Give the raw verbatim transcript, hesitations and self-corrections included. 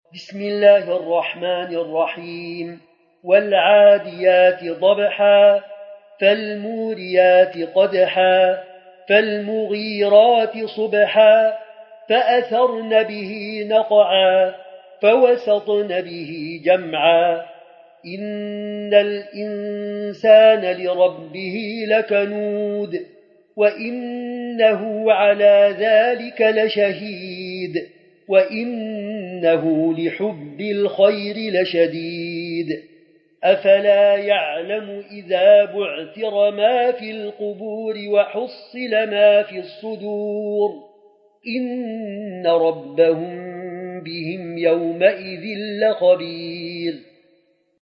بسم الله الرحمن الرحيم والعاديات ضبحا فالموريات قدحا فالمغيرات صبحا فأثرن به نقعا فوسطن به جمعا إن الإنسان لربه لكنود وإنه على ذلك لشهيد وإنه لحب الخير لشديد أفلا يعلم إذا بعثر ما في القبور وحصل ما في الصدور إن ربهم بهم يومئذ لخبير.